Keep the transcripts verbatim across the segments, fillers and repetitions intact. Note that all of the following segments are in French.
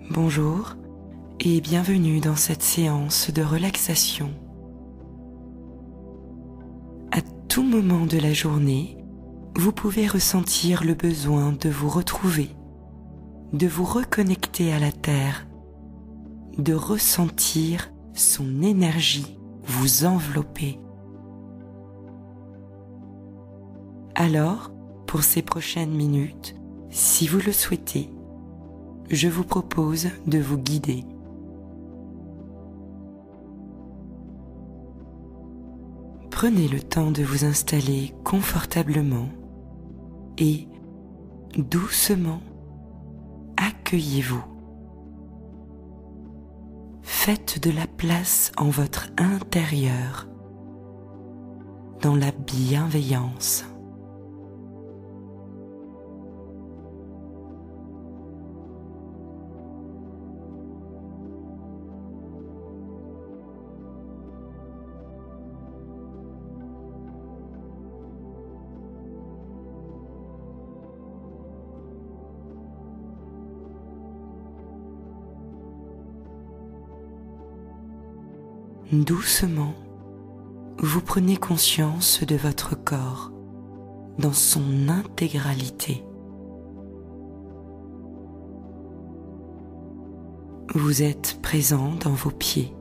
Bonjour et bienvenue dans cette séance de relaxation. À tout moment de la journée, vous pouvez ressentir le besoin de vous retrouver, de vous reconnecter à la Terre, de ressentir son énergie vous envelopper. Alors, pour ces prochaines minutes, si vous le souhaitez, je vous propose de vous guider. Prenez le temps de vous installer confortablement et doucement accueillez-vous. Faites de la place en votre intérieur, dans la bienveillance. Doucement, vous prenez conscience de votre corps dans son intégralité. Vous êtes présent dans vos pieds.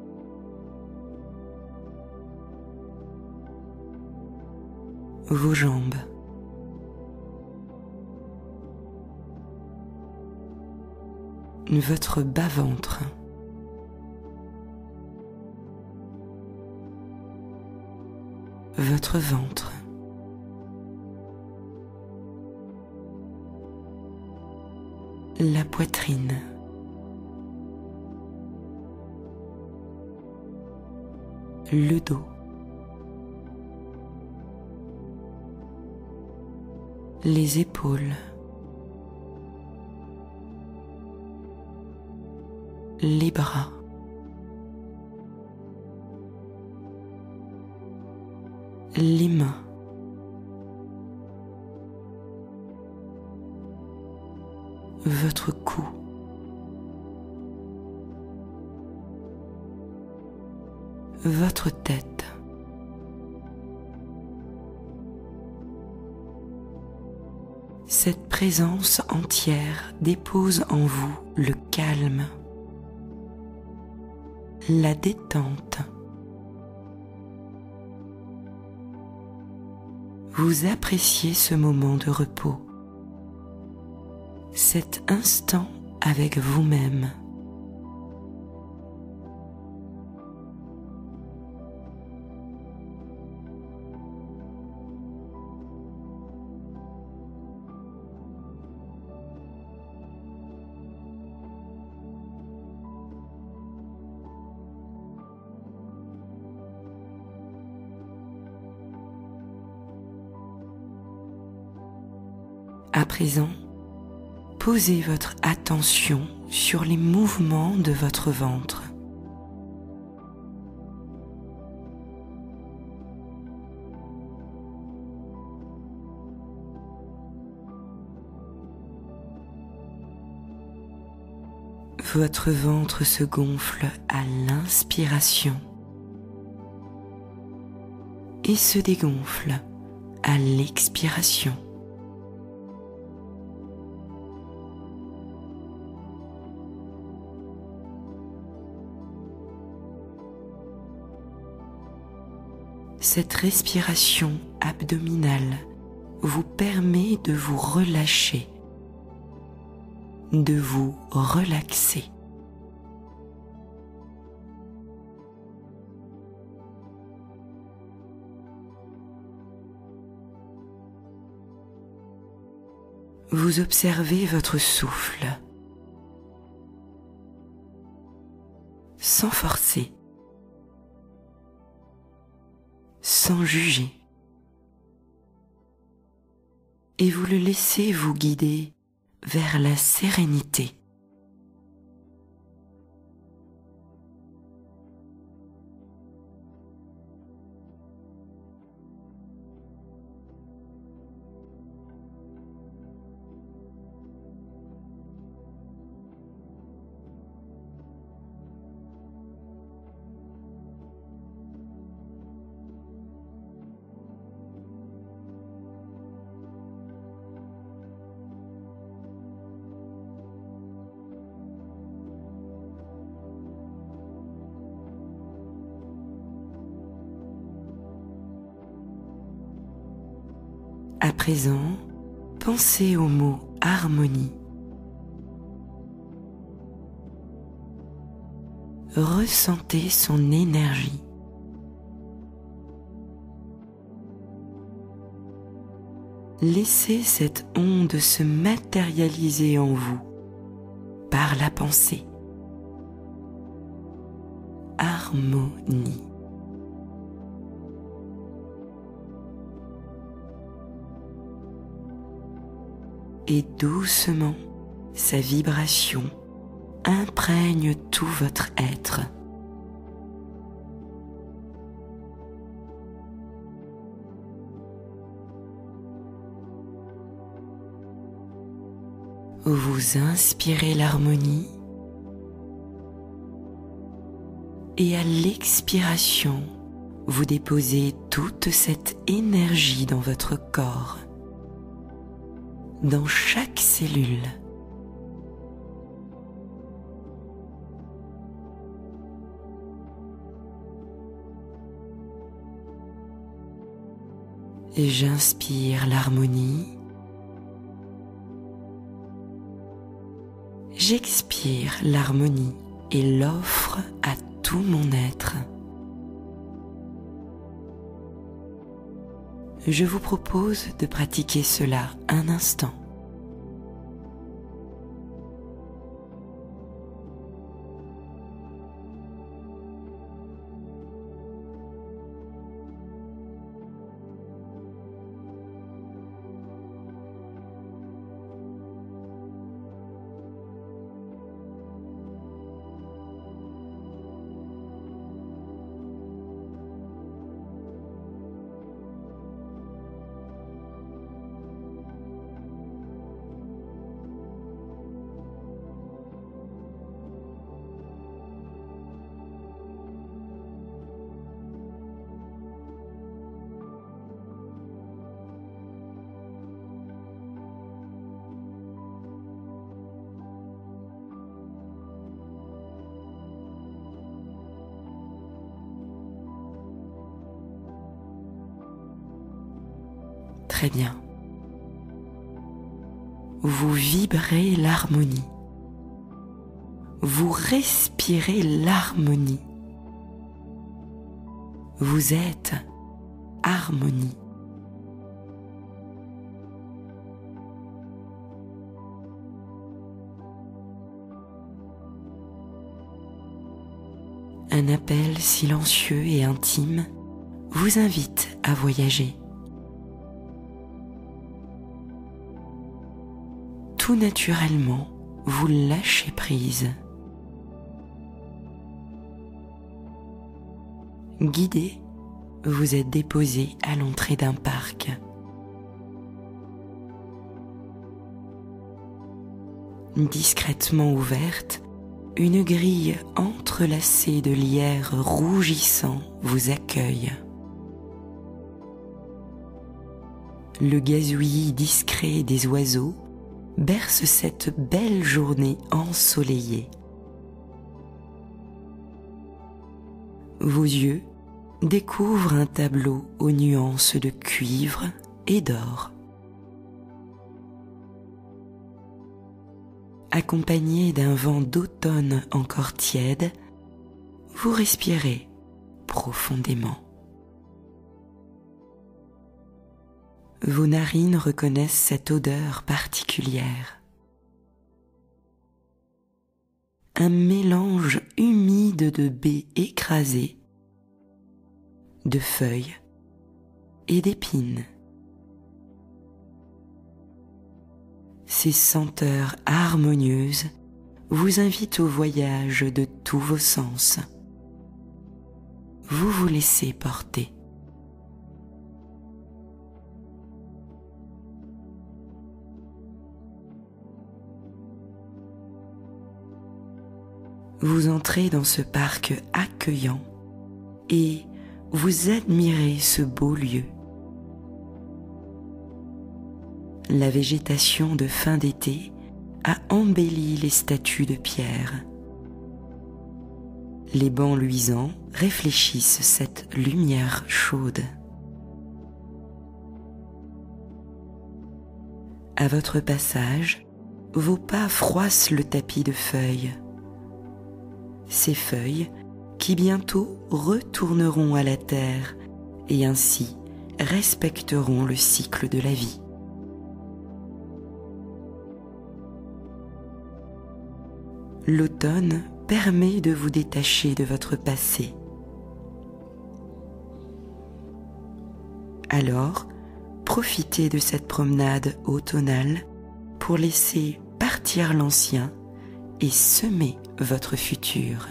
Vos jambes. Votre bas-ventre. Votre ventre, la poitrine, le dos, les épaules, les bras, les mains, votre cou, votre tête, cette présence entière dépose en vous le calme, la détente. Vous appréciez ce moment de repos, cet instant avec vous-même. À présent, posez votre attention sur les mouvements de votre ventre. Votre ventre se gonfle à l'inspiration et se dégonfle à l'expiration. Cette respiration abdominale vous permet de vous relâcher, de vous relaxer. Vous observez votre souffle, sans forcer, sans juger, et vous le laissez vous guider vers la sérénité. À présent, pensez au mot harmonie. Ressentez son énergie. Laissez cette onde se matérialiser en vous par la pensée. Harmonie. Et doucement, sa vibration imprègne tout votre être. Vous inspirez l'harmonie et à l'expiration, vous déposez toute cette énergie dans votre corps, dans chaque cellule. Et j'inspire l'harmonie. J'expire l'harmonie et l'offre à tout mon être. Je vous propose de pratiquer cela un instant. Très bien. Vous vibrez l'harmonie. Vous respirez l'harmonie. Vous êtes harmonie. Un appel silencieux et intime vous invite à voyager. Tout naturellement, vous lâchez prise. Guidé, vous êtes déposé à l'entrée d'un parc. Discrètement ouverte, une grille entrelacée de lierres rougissants vous accueille. Le gazouillis discret des oiseaux berce cette belle journée ensoleillée. Vos yeux découvrent un tableau aux nuances de cuivre et d'or. Accompagné d'un vent d'automne encore tiède, vous respirez profondément. Vos narines reconnaissent cette odeur particulière. Un mélange humide de baies écrasées, de feuilles et d'épines. Ces senteurs harmonieuses vous invitent au voyage de tous vos sens. Vous vous laissez porter. Vous entrez dans ce parc accueillant et vous admirez ce beau lieu. La végétation de fin d'été a embelli les statues de pierre. Les bancs luisants réfléchissent cette lumière chaude. À votre passage, vos pas froissent le tapis de feuilles. Ces feuilles qui bientôt retourneront à la terre et ainsi respecteront le cycle de la vie. L'automne permet de vous détacher de votre passé. Alors, profitez de cette promenade automnale pour laisser partir l'ancien et semer votre futur.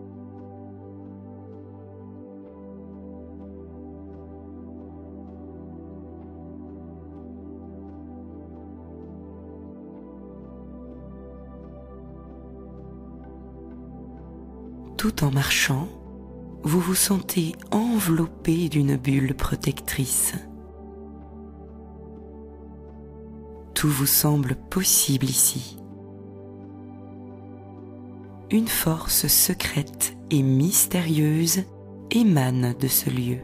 Tout en marchant, vous vous sentez enveloppé d'une bulle protectrice. Tout vous semble possible ici. Une force secrète et mystérieuse émane de ce lieu.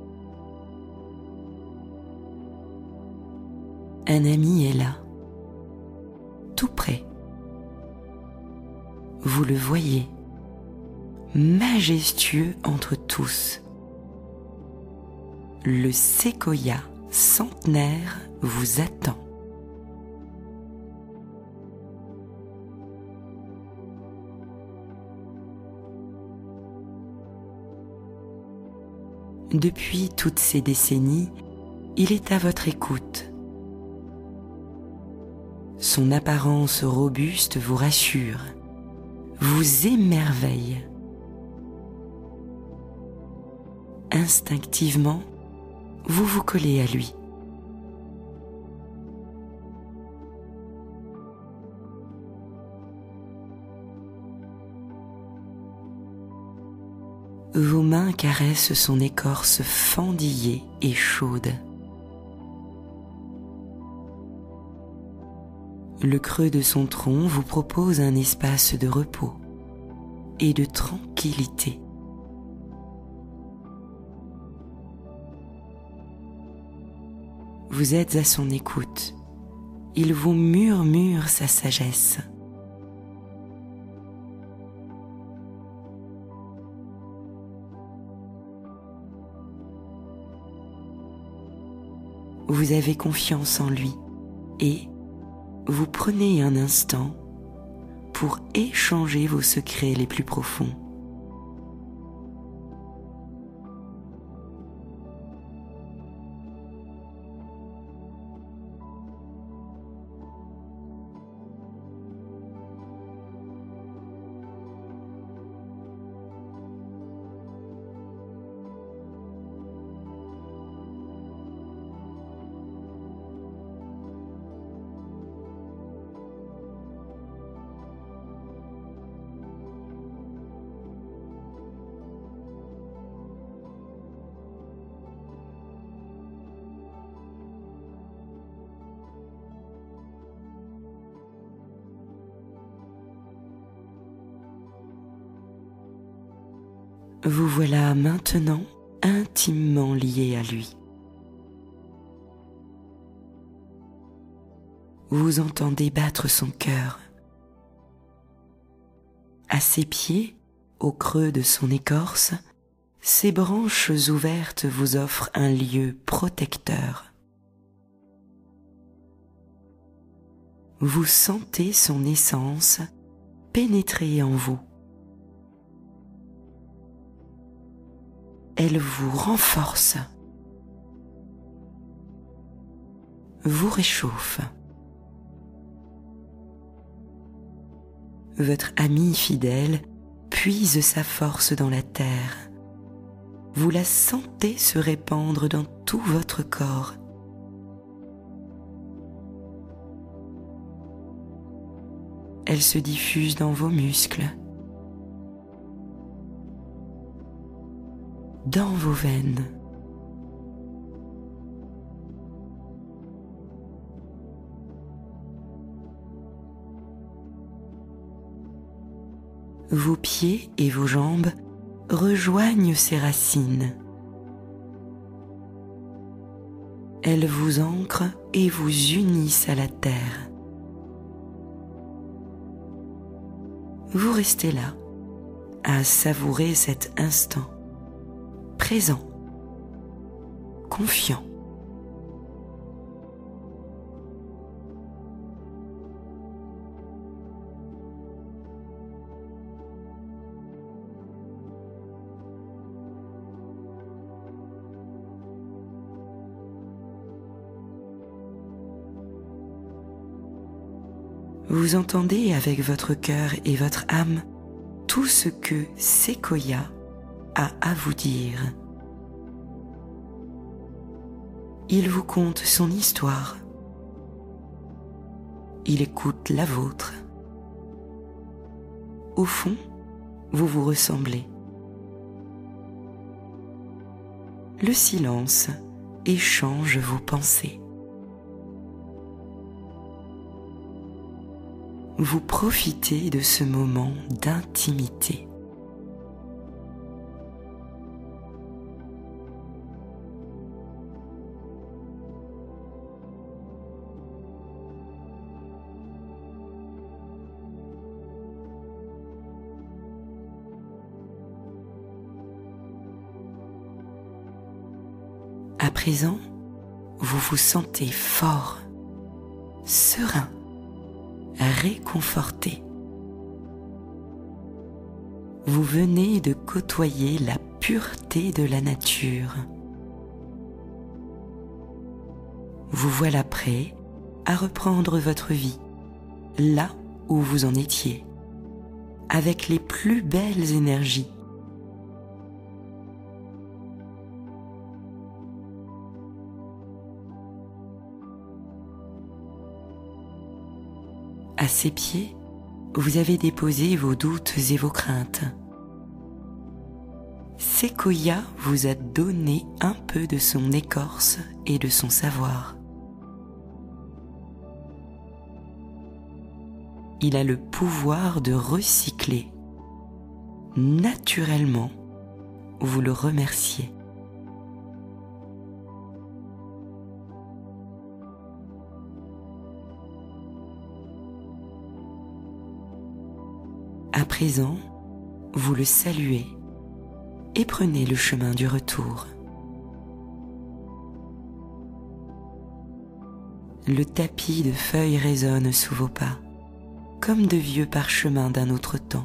Un ami est là, tout près. Vous le voyez, majestueux entre tous. Le séquoia centenaire vous attend. Depuis toutes ces décennies, il est à votre écoute. Son apparence robuste vous rassure, vous émerveille. Instinctivement, vous vous collez à lui. Vos mains caressent son écorce fendillée et chaude. Le creux de son tronc vous propose un espace de repos et de tranquillité. Vous êtes à son écoute. Il vous murmure sa sagesse. Vous avez confiance en lui et vous prenez un instant pour échanger vos secrets les plus profonds. Vous voilà maintenant intimement lié à lui. Vous entendez battre son cœur. À ses pieds, au creux de son écorce, ses branches ouvertes vous offrent un lieu protecteur. Vous sentez son essence pénétrer en vous. Elle vous renforce, vous réchauffe. Votre ami fidèle puise sa force dans la terre. Vous la sentez se répandre dans tout votre corps. Elle se diffuse dans vos muscles, dans vos veines. Vos pieds et vos jambes rejoignent ses racines. Elles vous ancrent et vous unissent à la terre. Vous restez là, à savourer cet instant, présent, confiant. Vous entendez avec votre cœur et votre âme tout ce que Sequoia a à vous dire. Il vous conte son histoire. Il écoute la vôtre. Au fond, vous vous ressemblez. Le silence échange vos pensées. Vous profitez de ce moment d'intimité. À présent, vous vous sentez fort, serein, réconforté. Vous venez de côtoyer la pureté de la nature. Vous voilà prêt à reprendre votre vie, là où vous en étiez, avec les plus belles énergies. À ses pieds, vous avez déposé vos doutes et vos craintes. Sequoia vous a donné un peu de son écorce et de son savoir. Il a le pouvoir de recycler. Naturellement, vous le remerciez. À présent, vous le saluez et prenez le chemin du retour. Le tapis de feuilles résonne sous vos pas, comme de vieux parchemins d'un autre temps.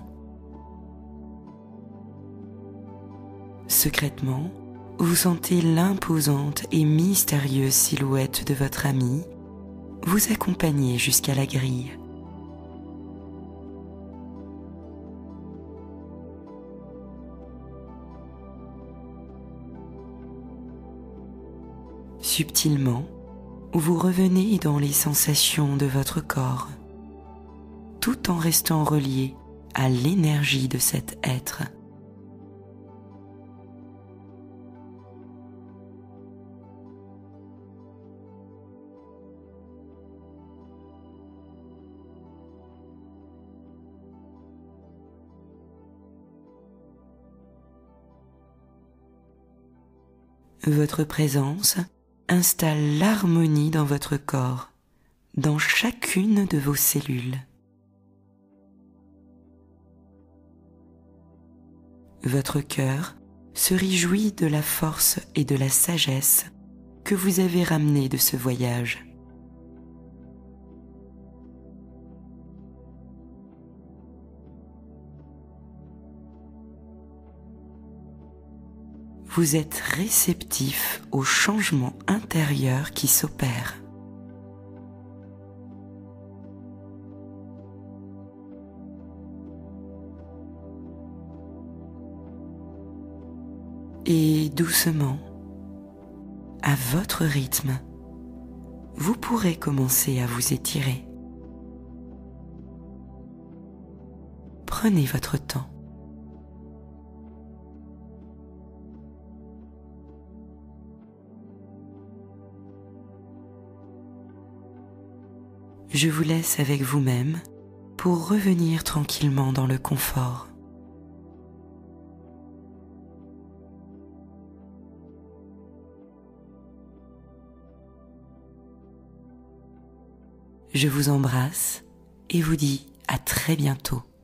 Secrètement, vous sentez l'imposante et mystérieuse silhouette de votre ami vous accompagner jusqu'à la grille. Subtilement, vous revenez dans les sensations de votre corps, tout en restant relié à l'énergie de cet être. Votre présence installe l'harmonie dans votre corps, dans chacune de vos cellules. Votre cœur se réjouit de la force et de la sagesse que vous avez ramenées de ce voyage. Vous êtes réceptif aux changements intérieurs qui s'opèrent. Et doucement, à votre rythme, vous pourrez commencer à vous étirer. Prenez votre temps. Je vous laisse avec vous-même pour revenir tranquillement dans le confort. Je vous embrasse et vous dis à très bientôt.